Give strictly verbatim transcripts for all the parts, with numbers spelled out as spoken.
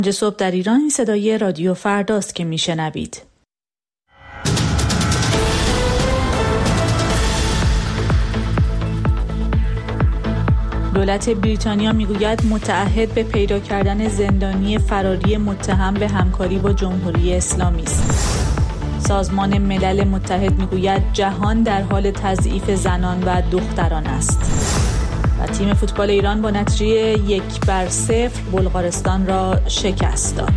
پنج صبح در ایران صدای رادیو فرداست که میشنوید. دولت بریتانیا میگوید متعهد به پیدا کردن زندانی فراری متهم به همکاری با جمهوری اسلامی است. سازمان ملل متحد میگوید جهان در حال تضعیف زنان و دختران است. و تیم فوتبال ایران با نتیجه یک بر صفر بلغارستان را شکست داد.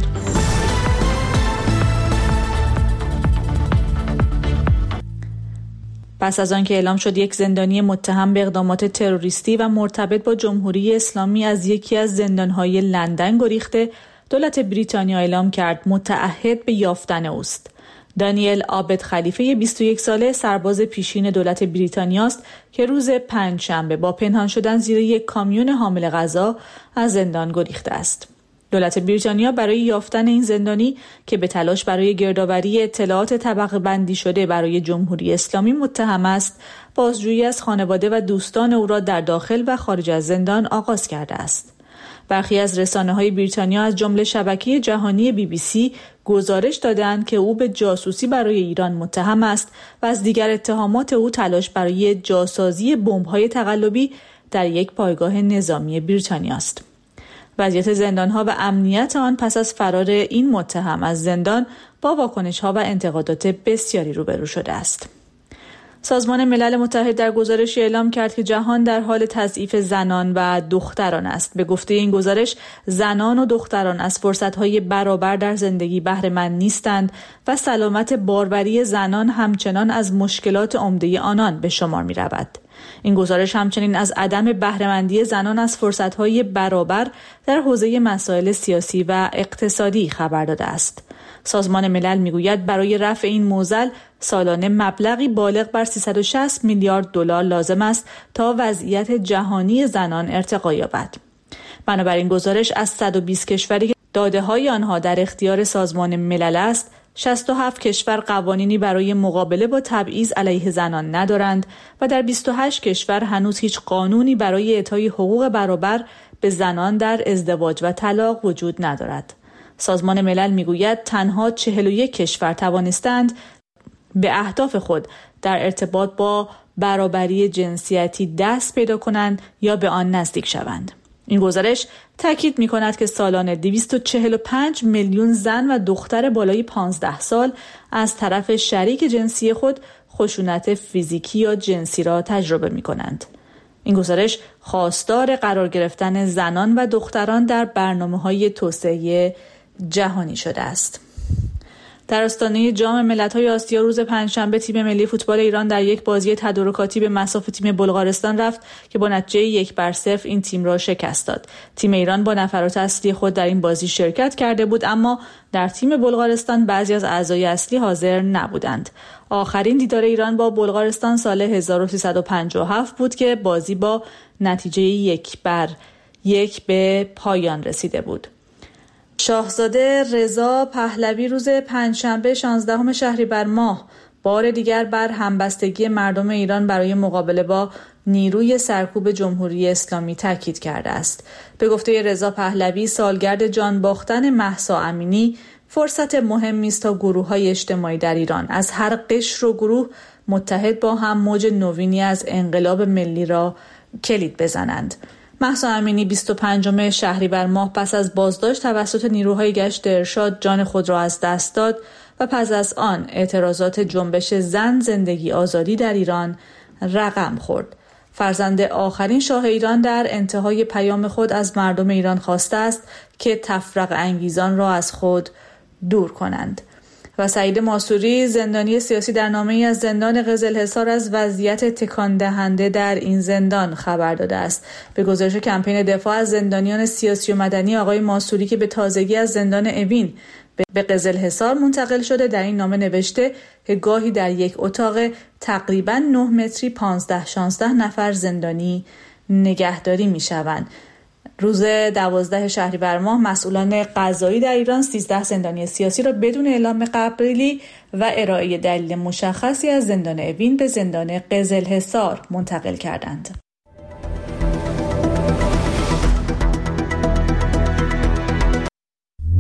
پس از آن که اعلام شد یک زندانی متهم به اقدامات تروریستی و مرتبط با جمهوری اسلامی از یکی از زندانهای لندن گریخته، دولت بریتانیا اعلام کرد متعهد به یافتن اوست. دانیل عابد خلیفه بیست و یک ساله سرباز پیشین دولت بریتانیا است که روز پنجشنبه با پنهان شدن زیر یک کامیون حامل غذا از زندان گریخته است. دولت بریتانیا برای یافتن این زندانی که به تلاش برای گردآوری اطلاعات طبقه بندی شده برای جمهوری اسلامی متهم است، بازجویی از خانواده و دوستان او را در داخل و خارج از زندان آغاز کرده است. برخی از رسانه‌های بریتانیا از جمله شبکه جهانی بی بی سی گزارش دادند که او به جاسوسی برای ایران متهم است و از دیگر اتهامات او تلاش برای جاسازی بمب‌های تقلبی در یک پایگاه نظامی بریتانیا است. وضعیت زندان‌ها و امنیت آن پس از فرار این متهم از زندان با واکنش‌ها و انتقادات بسیاری روبرو شده است. سازمان ملل متحد در گزارشی اعلام کرد که جهان در حال تضعیف زنان و دختران است. به گفته این گزارش، زنان و دختران از فرصت‌های برابر در زندگی بهره مند نیستند و سلامت باروری زنان همچنان از مشکلات عمده آنان به شمار می‌رود. این گزارش همچنین از عدم بهره‌مندی زنان از فرصت‌های برابر در حوزه مسائل سیاسی و اقتصادی خبر داده است. سازمان ملل میگوید برای رفع این معضل سالانه مبلغی بالغ بر سیصد و شصت میلیارد دلار لازم است تا وضعیت جهانی زنان ارتقا یابد. بنابراین گزارش از صد و بیست کشوری که داده‌های آنها در اختیار سازمان ملل است، شصت و هفت کشور قوانینی برای مقابله با تبعیض علیه زنان ندارند و در بیست و هشت کشور هنوز هیچ قانونی برای اعطای حقوق برابر به زنان در ازدواج و طلاق وجود ندارد. سازمان ملل میگوید تنها چهل و یک کشور توانستند به اهداف خود در ارتباط با برابری جنسیتی دست پیدا کنند یا به آن نزدیک شوند. این گزارش تاکید می‌کند که سالانه دویست و چهل و پنج میلیون زن و دختر بالای پانزده سال از طرف شریک جنسی خود خشونت فیزیکی یا جنسی را تجربه می‌کنند. این گزارش خواستار قرار گرفتن زنان و دختران در برنامه‌های توسعه جهانی شده است. در آستانه جام ملت‌های آسیا روز پنجشنبه تیم ملی فوتبال ایران در یک بازی تدارکاتی به مصاف تیم بلغارستان رفت که با نتیجه یک بر صفر این تیم را شکست داد. تیم ایران با نفرات اصلی خود در این بازی شرکت کرده بود، اما در تیم بلغارستان بعضی از اعضای اصلی حاضر نبودند. آخرین دیدار ایران با بلغارستان سال هزار و سیصد و پنجاه و هفت بود که بازی با نتیجه یک بر یک به پایان رسیده بود. شاهزاده رضا پهلوی روز پنجشنبه شانزدهم شهریور ماه بار دیگر بر همبستگی مردم ایران برای مقابله با نیروی سرکوب جمهوری اسلامی تاکید کرده است. به گفته رضا پهلوی، سالگرد جان باختن مهسا امینی فرصت مهمی است تا گروه‌های اجتماعی در ایران از هر قشر و گروه متحد با هم موج نوینی از انقلاب ملی را کلید بزنند. مهسا امینی بیست و پنجم شهریور ماه پس از بازداشت توسط نیروهای گشت ارشاد جان خود را از دست داد و پس از آن اعتراضات جنبش زن زندگی آزادی در ایران رقم خورد. فرزند آخرین شاه ایران در انتهای پیام خود از مردم ایران خواسته است که تفرقه انگیزان را از خود دور کنند. و سعید ماسوری زندانی سیاسی در نامه‌ای از زندان قزلحصار از وضعیت تکان دهنده در این زندان خبر داده است. به گزارش کمپین دفاع از زندانیان سیاسی و مدنی آقای ماسوری که به تازگی از زندان اوین به قزلحصار منتقل شده، در این نامه نوشته که گاهی در یک اتاق تقریباً نه متری پانزده شانزده نفر زندانی نگهداری می‌شوند. روز دوازده شهریور ماه مسئولان قضایی در ایران سیزده زندانی سیاسی را بدون اعلام قبلی و ارائه دلیل مشخصی از زندان اوین به زندان قزلحصار منتقل کردند.